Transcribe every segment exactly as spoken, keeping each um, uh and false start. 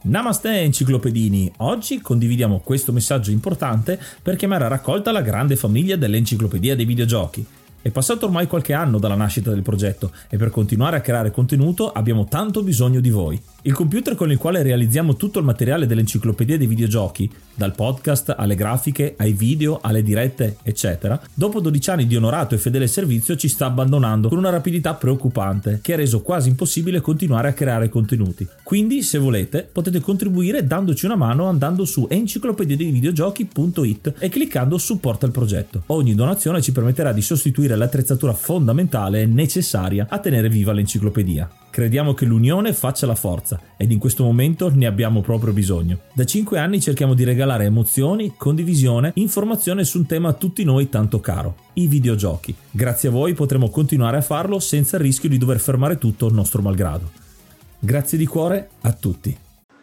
Namaste enciclopedini, oggi condividiamo questo messaggio importante per chiamare a raccolta la grande famiglia dell'enciclopedia dei videogiochi. È passato ormai qualche anno dalla nascita del progetto e per continuare a creare contenuto abbiamo tanto bisogno di voi. Il computer con il quale realizziamo tutto il materiale dell'enciclopedia dei videogiochi, dal podcast alle grafiche, ai video, alle dirette, eccetera, dopo dodici anni di onorato e fedele servizio ci sta abbandonando con una rapidità preoccupante che ha reso quasi impossibile continuare a creare contenuti. Quindi, se volete, potete contribuire dandoci una mano andando su enciclopedia dei videogiochi punto it e cliccando supporta il progetto. Ogni donazione ci permetterà di sostituire l'attrezzatura fondamentale e necessaria a tenere viva l'enciclopedia. Crediamo che l'unione faccia la forza ed in questo momento ne abbiamo proprio bisogno. Da cinque anni cerchiamo di regalare emozioni, condivisione, informazione su un tema a tutti noi tanto caro, i videogiochi. Grazie a voi potremo continuare a farlo senza il rischio di dover fermare tutto il nostro malgrado. Grazie di cuore a tutti.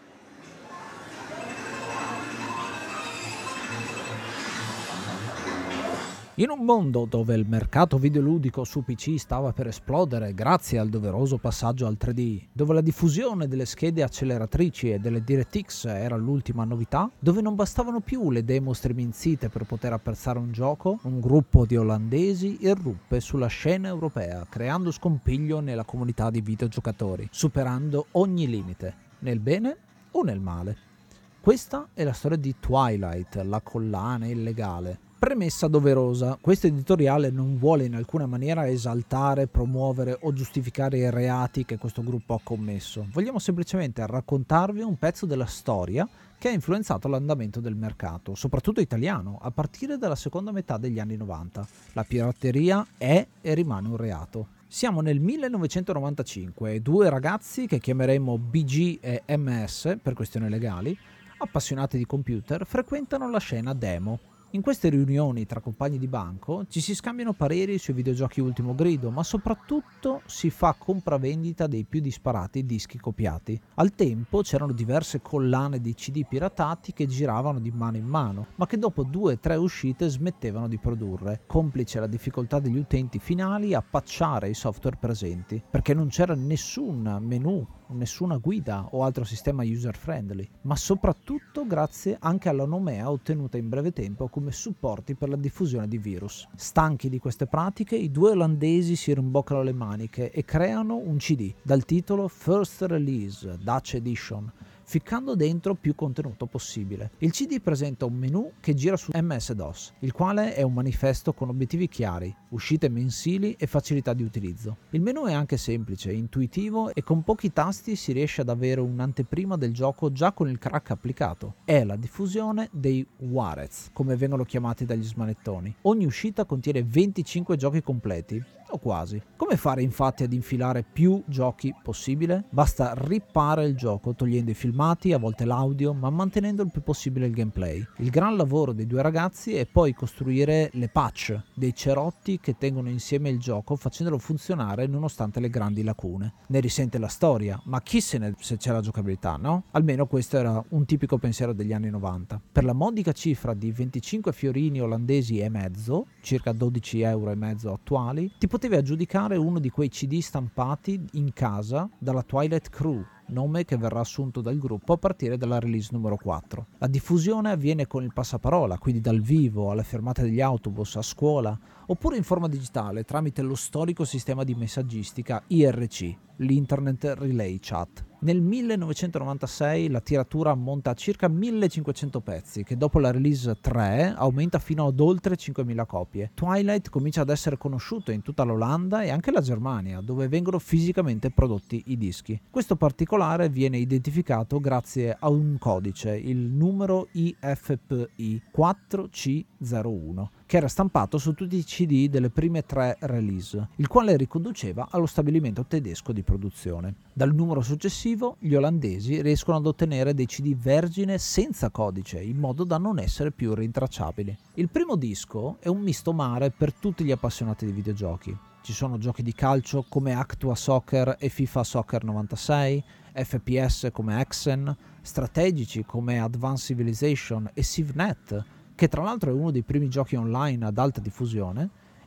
In un mondo dove il mercato videoludico su P C stava per esplodere grazie al doveroso passaggio al tre D, dove la diffusione delle schede acceleratrici e delle DirectX era l'ultima novità, dove non bastavano più le demo striminzite per poter apprezzare un gioco, un gruppo di olandesi irruppe sulla scena europea, creando scompiglio nella comunità di videogiocatori, superando ogni limite, nel bene o nel male. Questa è la storia di Twilight, la collana illegale. Premessa doverosa, questo editoriale non vuole in alcuna maniera esaltare, promuovere o giustificare i reati che questo gruppo ha commesso. Vogliamo semplicemente raccontarvi un pezzo della storia che ha influenzato l'andamento del mercato, soprattutto italiano, a partire dalla seconda metà degli anni novanta. La pirateria è e rimane un reato. Siamo nel millenovecentonovantacinque e due ragazzi che chiameremo B G e M S per questioni legali, appassionati di computer, frequentano la scena demo. In queste riunioni tra compagni di banco ci si scambiano pareri sui videogiochi ultimo grido, ma soprattutto si fa compravendita dei più disparati dischi copiati. Al tempo c'erano diverse collane di C D piratati che giravano di mano in mano, ma che dopo due o tre uscite smettevano di produrre, complice la difficoltà degli utenti finali a patchare i software presenti, perché non c'era nessun menu, nessuna guida o altro sistema user friendly, ma soprattutto grazie anche alla nomea ottenuta in breve tempo come supporti per la diffusione di virus. Stanchi di queste pratiche, i due olandesi si rimboccano le maniche e creano un C D dal titolo First Release Dutch Edition, ficcando dentro più contenuto possibile. Il C D presenta un menu che gira su M S DOS, il quale è un manifesto con obiettivi chiari, uscite mensili e facilità di utilizzo. Il menu è anche semplice, intuitivo e con pochi tasti si riesce ad avere un'anteprima del gioco già con il crack applicato. È la diffusione dei Warez, come vengono chiamati dagli smanettoni. Ogni uscita contiene venticinque giochi completi, o quasi. Come fare infatti ad infilare più giochi possibile? Basta rippare il gioco togliendo i filmati, a volte l'audio, ma mantenendo il più possibile il gameplay. Il gran lavoro dei due ragazzi è poi costruire le patch, dei cerotti che tengono insieme il gioco facendolo funzionare nonostante le grandi lacune. Ne risente la storia, ma chi se ne se c'è la giocabilità, no? Almeno questo era un tipico pensiero degli anni novanta. Per la modica cifra di venticinque fiorini olandesi e mezzo, circa dodici euro e mezzo attuali, ti potevi aggiudicare uno di quei C D stampati in casa dalla Twilight Crew, nome che verrà assunto dal gruppo a partire dalla release numero quattro. La diffusione avviene con il passaparola, quindi dal vivo, alle fermate degli autobus, a scuola, oppure in forma digitale tramite lo storico sistema di messaggistica I R C, l'Internet Relay Chat. Nel millenovecentonovantasei la tiratura ammonta a circa millecinquecento pezzi, che dopo la release tre aumenta fino ad oltre cinquemila copie. Twilight comincia ad essere conosciuto in tutta l'Olanda e anche la Germania, dove vengono fisicamente prodotti i dischi. Questo particolare viene identificato grazie a un codice, il numero I F P I quattro C zero uno, che era stampato su tutti i C D delle prime tre release, il quale riconduceva allo stabilimento tedesco di produzione. Dal numero successivo gli olandesi riescono ad ottenere dei C D vergine senza codice, in modo da non essere più rintracciabili. Il primo disco è un misto mare per tutti gli appassionati di videogiochi. Ci sono giochi di calcio come Actua Soccer e FIFA Soccer novantasei, F P S come Hexen, strategici come Advanced Civilization e CivNet, che tra l'altro è uno dei primi giochi online ad alta diffusione,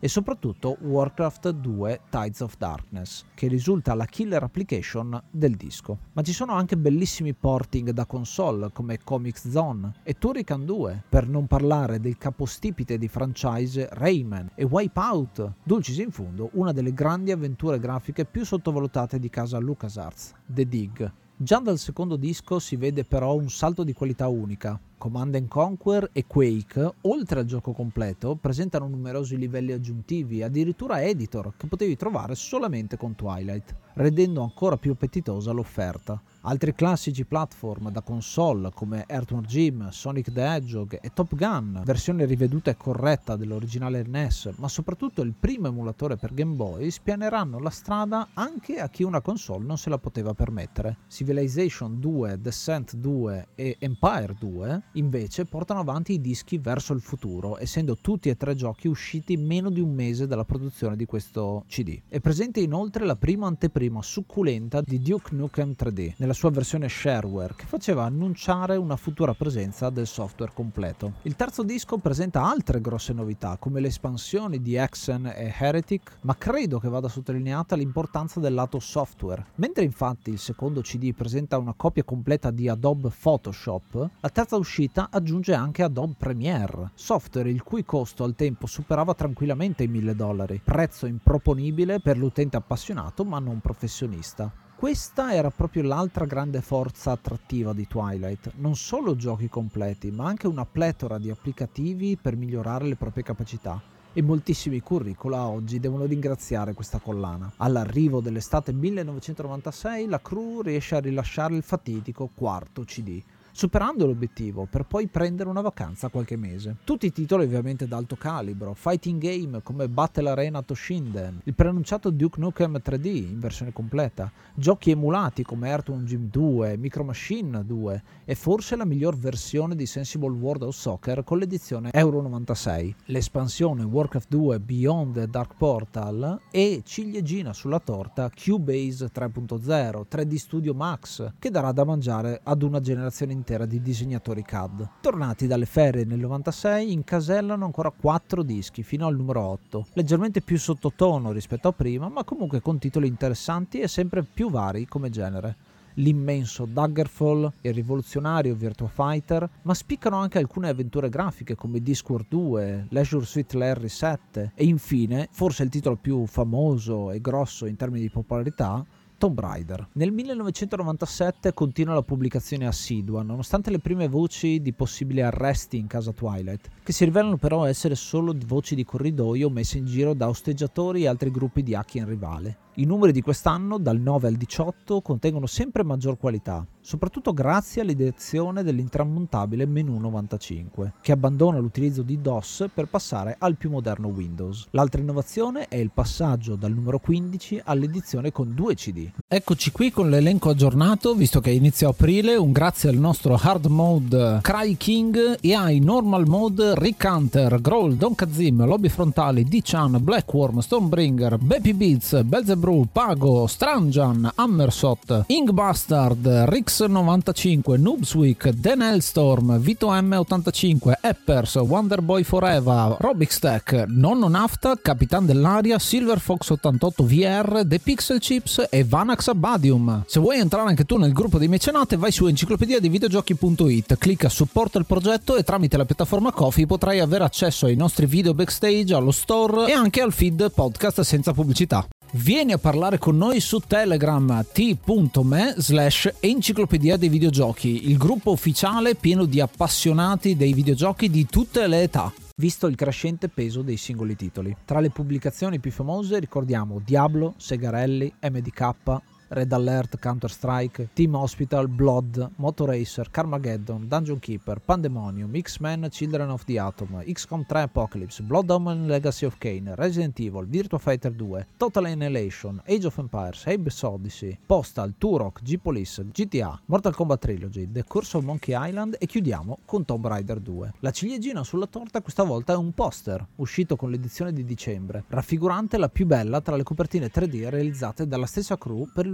e soprattutto Warcraft due Tides of Darkness, che risulta la killer application del disco. Ma ci sono anche bellissimi porting da console come Comix Zone e Turrican due, per non parlare del capostipite di franchise Rayman e Wipeout, dulcis in fundo una delle grandi avventure grafiche più sottovalutate di casa LucasArts, The Dig. Già dal secondo disco si vede però un salto di qualità unica. Command and Conquer e Quake, oltre al gioco completo, presentano numerosi livelli aggiuntivi, addirittura editor, che potevi trovare solamente con Twilight, rendendo ancora più appetitosa l'offerta. Altri classici platform da console come Earthworm Jim, Sonic the Hedgehog e Top Gun, versione riveduta e corretta dell'originale N E S, ma soprattutto il primo emulatore per Game Boy, spianeranno la strada anche a chi una console non se la poteva permettere. Civilization due, Descent due e Empire due invece portano avanti i dischi verso il futuro, essendo tutti e tre giochi usciti meno di un mese dalla produzione di questo C D. È presente inoltre la prima anteprima succulenta di Duke Nukem tre D, nella sua versione shareware, che faceva annunciare una futura presenza del software completo. Il terzo disco presenta altre grosse novità, come le espansioni di Hexen e Heretic, ma credo che vada sottolineata l'importanza del lato software. Mentre infatti il secondo C D presenta una copia completa di Adobe Photoshop, la terza uscita aggiunge anche Adobe Premiere, software il cui costo al tempo superava tranquillamente i mille dollari, prezzo improponibile per l'utente appassionato ma non professionista. Questa era proprio l'altra grande forza attrattiva di Twilight, non solo giochi completi, ma anche una pletora di applicativi per migliorare le proprie capacità. E moltissimi curricula oggi devono ringraziare questa collana. All'arrivo dell'estate millenovecentonovantasei la crew riesce a rilasciare il fatidico quarto C D, superando l'obiettivo per poi prendere una vacanza qualche mese. Tutti i titoli ovviamente d'alto calibro, fighting game come Battle Arena Toshinden, il preannunciato Duke Nukem tre D in versione completa, giochi emulati come Earthworm Jim due, Micro Machine due e forse la miglior versione di Sensible World of Soccer con l'edizione Euro novantasei, l'espansione Warcraft due Beyond the Dark Portal e ciliegina sulla torta Cubase tre punto zero, tre D Studio Max, che darà da mangiare ad una generazione intera di disegnatori C A D. Tornati dalle ferie nel novantasei, incasellano ancora quattro dischi fino al numero otto, leggermente più sottotono rispetto a prima, ma comunque con titoli interessanti e sempre più vari come genere. L'immenso Daggerfall, il rivoluzionario Virtua Fighter, ma spiccano anche alcune avventure grafiche come Discworld due, Leisure Suit Larry sette e infine, forse il titolo più famoso e grosso in termini di popolarità, Tomb Raider. Nel millenovecentonovantasette continua la pubblicazione assidua, nonostante le prime voci di possibili arresti in casa Twilight, che si rivelano però essere solo voci di corridoio messe in giro da osteggiatori e altri gruppi di hacker rivale. I numeri di quest'anno, dal nove al diciotto, contengono sempre maggior qualità, soprattutto grazie all'ideazione dell'intramontabile Menu novantacinque, che abbandona l'utilizzo di DOS per passare al più moderno Windows. L'altra innovazione è il passaggio dal numero quindici all'edizione con due C D. Eccoci qui con l'elenco aggiornato, visto che è inizio aprile. Un grazie al nostro hard mode Cry King e ai normal mode Rick Hunter, Growl, Don Kazim, Lobby Frontali, D-Chan, Blackworm, Stonebringer, Baby Beats, Belzebub, Pago, Stranjan, Hammersot, Ingbastard, Rix novantacinque, Noobsweek, Dan Hellstorm, Vito M ottantacinque, Eppers, Wonderboy Forever, Robixtech, Nonno Nafta, Capitan dell'Aria, Silver Fox ottantotto V R, The Pixel Chips e Vanax Abadium. Se vuoi entrare anche tu nel gruppo di mecenate, vai su enciclopedia di videogiochi punto it, clicca supporta il progetto e tramite la piattaforma Ko-fi potrai avere accesso ai nostri video backstage, allo store e anche al feed podcast senza pubblicità. Vieni a parlare con noi su Telegram, t.me slash enciclopedia dei videogiochi, il gruppo ufficiale pieno di appassionati dei videogiochi di tutte le età, visto il crescente peso dei singoli titoli. Tra le pubblicazioni più famose ricordiamo Diablo, Segarelli, M D K, Red Alert, Counter-Strike, Team Hospital, Blood, Motoracer, Carmageddon, Dungeon Keeper, Pandemonium, X-Men, Children of the Atom, X COM tre Apocalypse, Blood Omen Legacy of Kain, Resident Evil, Virtua Fighter due, Total Annihilation, Age of Empires, Abe's Odyssey, Postal, Turok, G-Police, G T A, Mortal Kombat Trilogy, The Curse of Monkey Island e chiudiamo con Tomb Raider due. La ciliegina sulla torta questa volta è un poster, uscito con l'edizione di dicembre, raffigurante la più bella tra le copertine tre D realizzate dalla stessa crew per illustrare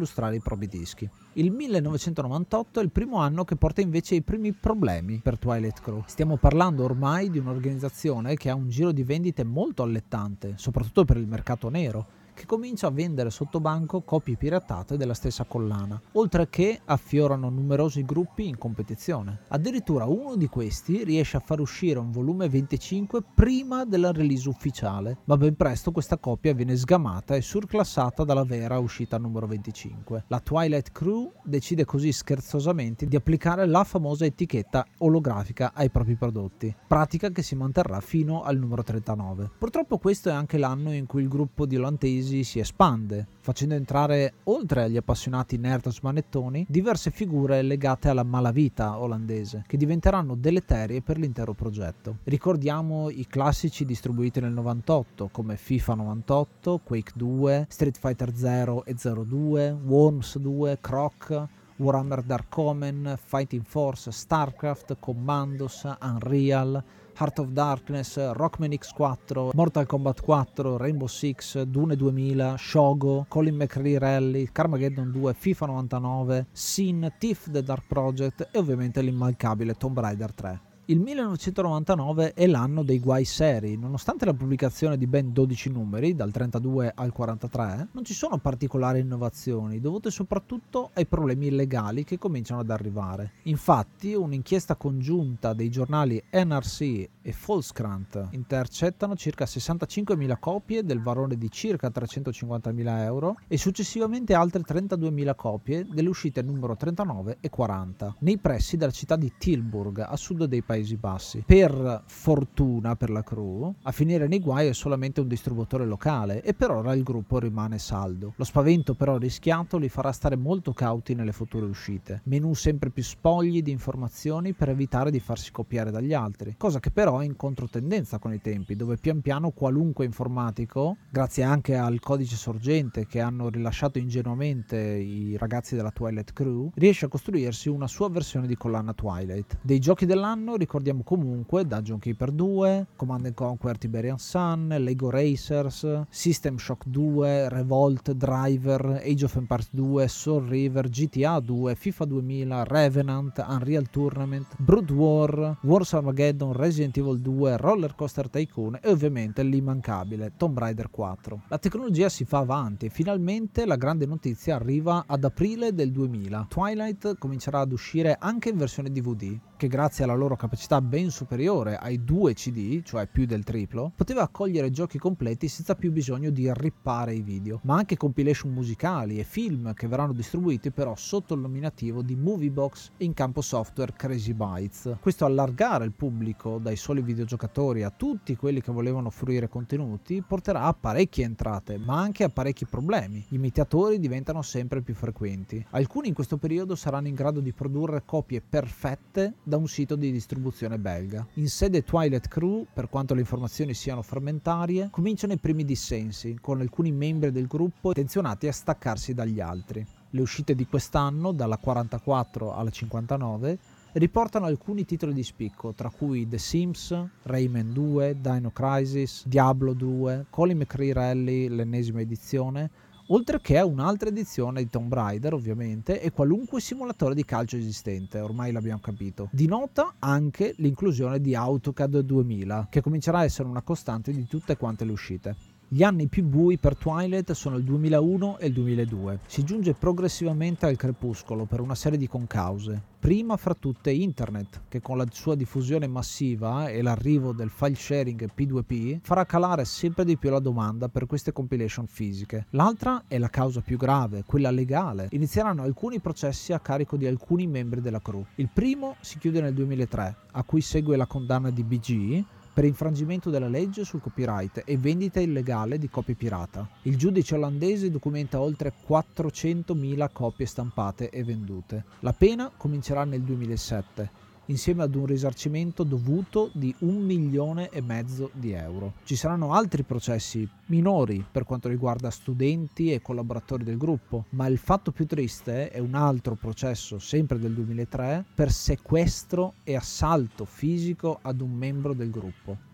illustrare i propri dischi. Il millenovecentonovantotto è il primo anno che porta invece i primi problemi per Twilight Crew. Stiamo parlando ormai di un'organizzazione che ha un giro di vendite molto allettante, soprattutto per il mercato nero, che comincia a vendere sotto banco copie piratate della stessa collana, oltre che affiorano numerosi gruppi in competizione. Addirittura uno di questi riesce a far uscire un volume venticinque prima della release ufficiale, ma ben presto questa copia viene sgamata e surclassata dalla vera uscita numero venticinque. La Twilight Crew decide così scherzosamente di applicare la famosa etichetta olografica ai propri prodotti, pratica che si manterrà fino al numero trentanove. Purtroppo questo è anche l'anno in cui il gruppo di olandesi si espande, facendo entrare, oltre agli appassionati nerd smanettoni, diverse figure legate alla malavita olandese, che diventeranno deleterie per l'intero progetto. Ricordiamo i classici distribuiti nel novantotto, come FIFA novantotto, Quake due, Street Fighter zero e zero due, Worms due, Croc, Warhammer Dark Omen, Fighting Force, StarCraft, Commandos, Unreal, Heart of Darkness, Rockman X quattro, Mortal Kombat quattro, Rainbow Six, Dune duemila, Shogo, Colin McRae Rally, Carmageddon due, FIFA novantanove, Sin, Thief The Dark Project e ovviamente l'immancabile Tomb Raider tre. Il millenovecentonovantanove è l'anno dei guai seri. Nonostante la pubblicazione di ben dodici numeri, dal trentadue al quarantatré, non ci sono particolari innovazioni, dovute soprattutto ai problemi illegali che cominciano ad arrivare. Infatti, un'inchiesta congiunta dei giornali N R C e Volkskrant intercettano circa sessantacinquemila copie del valore di circa trecentocinquantamila euro e successivamente altre trentaduemila copie delle uscite numero trentanove e quaranta, nei pressi della città di Tilburg, a sud dei Paesi Bassi. Per fortuna per la crew, a finire nei guai è solamente un distributore locale e per ora il gruppo rimane saldo. Lo spavento però rischiato li farà stare molto cauti nelle future uscite. Menù sempre più spogli di informazioni per evitare di farsi copiare dagli altri, cosa che però è in controtendenza con i tempi, dove pian piano qualunque informatico, grazie anche al codice sorgente che hanno rilasciato ingenuamente i ragazzi della Twilight Crew, riesce a costruirsi una sua versione di collana Twilight. Dei giochi dell'anno ricordiamo comunque Dungeon Keeper due, Command and Conquer Tiberian Sun, Lego Racers, System Shock due, Revolt, Driver, Age of Empires due, Soul River, G T A due, FIFA duemila, Revenant, Unreal Tournament, Brood War, Wars Armageddon, Resident Evil due, Roller Coaster Tycoon e ovviamente l'immancabile Tomb Raider quattro. La tecnologia si fa avanti e finalmente la grande notizia arriva ad aprile del duemila. Twilight comincerà ad uscire anche in versione D V D, che grazie alla loro capacità ben superiore ai due C D, cioè più del triplo, poteva accogliere giochi completi senza più bisogno di rippare i video, ma anche compilation musicali e film che verranno distribuiti però sotto il nominativo di Moviebox e in campo software Crazy Bytes. Questo allargare il pubblico dai soli videogiocatori a tutti quelli che volevano fruire contenuti porterà a parecchie entrate, ma anche a parecchi problemi. Gli imitatori diventano sempre più frequenti. Alcuni in questo periodo saranno in grado di produrre copie perfette da un sito di distribuzione belga. In sede Twilight Crew, per quanto le informazioni siano frammentarie, cominciano i primi dissensi, con alcuni membri del gruppo intenzionati a staccarsi dagli altri. Le uscite di quest'anno, dalla quarantaquattro alla cinquantanove, riportano alcuni titoli di spicco, tra cui The Sims, Rayman due, Dino Crisis, Diablo due, Colin McRae Rally, l'ennesima edizione, oltre che a un'altra edizione di Tomb Raider ovviamente e qualunque simulatore di calcio esistente, ormai l'abbiamo capito. Di nota anche l'inclusione di AutoCAD duemila, che comincerà a essere una costante di tutte quante le uscite. Gli anni più bui per Twilight sono il duemilauno e il duemiladue. Si giunge progressivamente al crepuscolo per una serie di concause. Prima fra tutte Internet, che con la sua diffusione massiva e l'arrivo del file sharing P due P farà calare sempre di più la domanda per queste compilation fisiche. L'altra è la causa più grave, quella legale. Inizieranno alcuni processi a carico di alcuni membri della crew. Il primo si chiude nel duemilatré, a cui segue la condanna di B G per infrangimento della legge sul copyright e vendita illegale di copie pirata. Il giudice olandese documenta oltre quattrocentomila copie stampate e vendute. La pena comincerà nel duemilasette, insieme ad un risarcimento dovuto di un milione e mezzo di euro. Ci saranno altri processi minori per quanto riguarda studenti e collaboratori del gruppo, ma il fatto più triste è un altro processo, sempre del duemilatré, per sequestro e assalto fisico ad un membro del gruppo,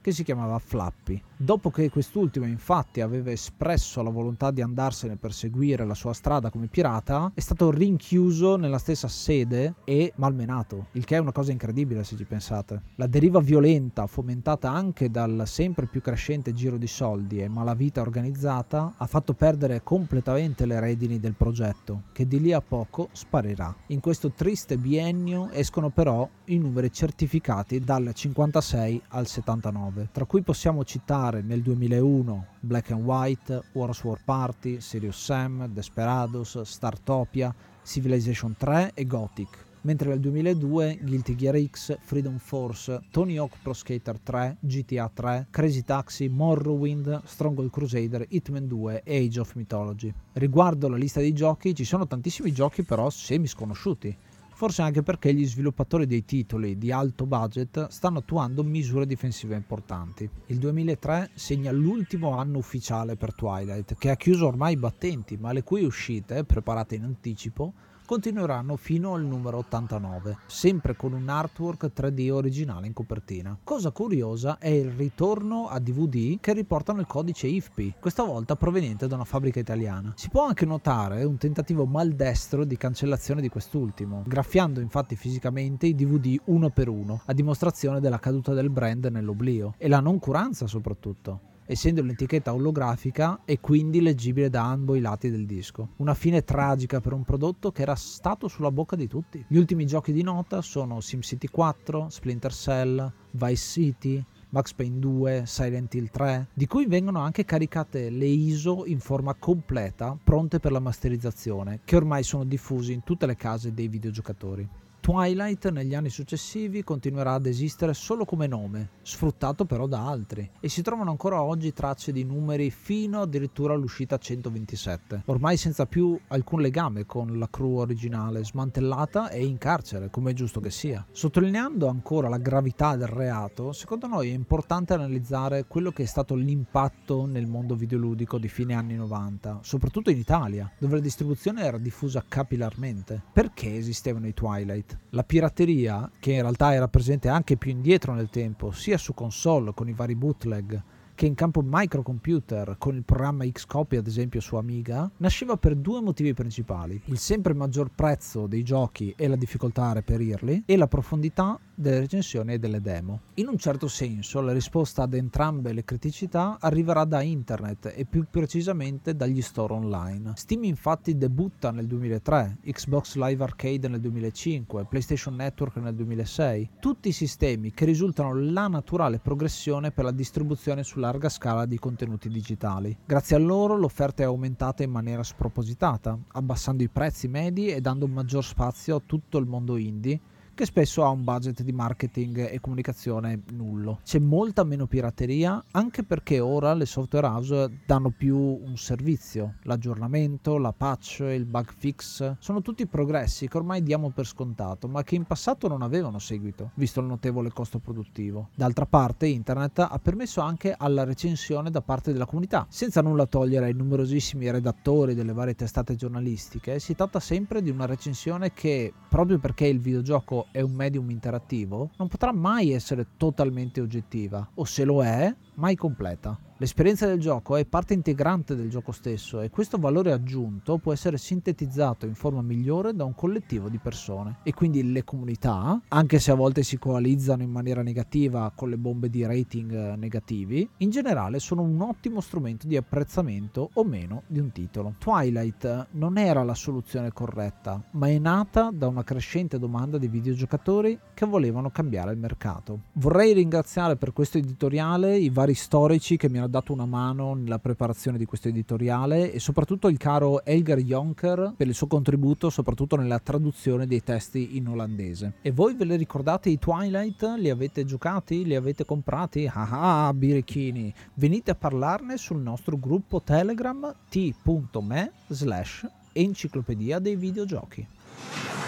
che si chiamava Flappy. Dopo che quest'ultimo infatti aveva espresso la volontà di andarsene per seguire la sua strada come pirata, è stato rinchiuso nella stessa sede e malmenato, il che è una cosa incredibile se ci pensate. La deriva violenta, fomentata anche dal sempre più crescente giro di soldi e malavita organizzata, ha fatto perdere completamente le redini del progetto, che di lì a poco sparirà. In questo triste biennio escono però i numeri certificati dal cinquantasei al settantanove, tra cui possiamo citare nel duemilauno Black and White, Wars War Party, Serious Sam, Desperados, Startopia, Civilization tre e Gothic, mentre nel duemiladue Guilty Gear X, Freedom Force, Tony Hawk Pro Skater tre, G T A tre, Crazy Taxi, Morrowind, Stronghold Crusader, Hitman due e Age of Mythology. Riguardo la lista dei giochi, ci sono tantissimi giochi però semi sconosciuti, forse anche perché gli sviluppatori dei titoli di alto budget stanno attuando misure difensive importanti. Il duemilatré segna l'ultimo anno ufficiale per Twilight, che ha chiuso ormai i battenti, ma le cui uscite, preparate in anticipo, continueranno fino al numero ottantanove, sempre con un artwork tre D originale in copertina. Cosa curiosa è il ritorno a D V D che riportano il codice I F P I, questa volta proveniente da una fabbrica italiana. Si può anche notare un tentativo maldestro di cancellazione di quest'ultimo, graffiando infatti fisicamente i D V D uno per uno, a dimostrazione della caduta del brand nell'oblio, e la noncuranza soprattutto, essendo l'etichetta olografica e quindi leggibile da ambo i lati del disco. Una fine tragica per un prodotto che era stato sulla bocca di tutti. Gli ultimi giochi di nota sono SimCity quattro, Splinter Cell, Vice City, Max Payne due, Silent Hill tre, di cui vengono anche caricate le I S O in forma completa, pronte per la masterizzazione, che ormai sono diffusi in tutte le case dei videogiocatori. Twilight negli anni successivi continuerà ad esistere solo come nome, sfruttato però da altri, e si trovano ancora oggi tracce di numeri fino addirittura all'uscita centoventisette, ormai senza più alcun legame con la crew originale, smantellata e in carcere, come è giusto che sia. Sottolineando ancora la gravità del reato, secondo noi è importante analizzare quello che è stato l'impatto nel mondo videoludico di fine anni novanta, soprattutto in Italia, dove la distribuzione era diffusa capillarmente. Perché esistevano i Twilight? La pirateria, che in realtà era presente anche più indietro nel tempo, sia su console con i vari bootleg, che in campo microcomputer con il programma Xcopy ad esempio su Amiga, nasceva per due motivi principali: il sempre maggior prezzo dei giochi e la difficoltà a reperirli, e la profondità delle recensioni e delle demo. In un certo senso la risposta ad entrambe le criticità arriverà da internet e più precisamente dagli store online. Steam infatti debutta nel duemilatré, Xbox Live Arcade nel duemilacinque, PlayStation Network nel duemilasei, tutti sistemi che risultano la naturale progressione per la distribuzione su larga scala di contenuti digitali. Grazie a loro l'offerta è aumentata in maniera spropositata, abbassando i prezzi medi e dando un maggior spazio a tutto il mondo indie, che spesso ha un budget di marketing e comunicazione nullo. C'è molta meno pirateria, anche perché ora le software house danno più un servizio. L'aggiornamento, la patch, il bug fix sono tutti progressi che ormai diamo per scontato, ma che in passato non avevano seguito, visto il notevole costo produttivo. D'altra parte internet ha permesso anche alla recensione da parte della comunità. Senza nulla togliere ai numerosissimi redattori delle varie testate giornalistiche, si tratta sempre di una recensione che, proprio perché il videogioco è un medium interattivo, non potrà mai essere totalmente oggettiva, o se lo è, mai completa. L'esperienza del gioco è parte integrante del gioco stesso e questo valore aggiunto può essere sintetizzato in forma migliore da un collettivo di persone, e quindi le comunità, anche se a volte si coalizzano in maniera negativa con le bombe di rating negativi, in generale sono un ottimo strumento di apprezzamento o meno di un titolo. Twilight non era la soluzione corretta, ma è nata da una crescente domanda di videogiocatori che volevano cambiare il mercato. Vorrei ringraziare per questo editoriale i vari storici che mi hanno dato una mano nella preparazione di questo editoriale, e soprattutto il caro Elgar Jonker per il suo contributo soprattutto nella traduzione dei testi in olandese. E voi ve le ricordate i Twilight? Li avete giocati? Li avete comprati? Ah ah, birichini! Venite a parlarne sul nostro gruppo Telegram t punto me slash enciclopedia dei videogiochi.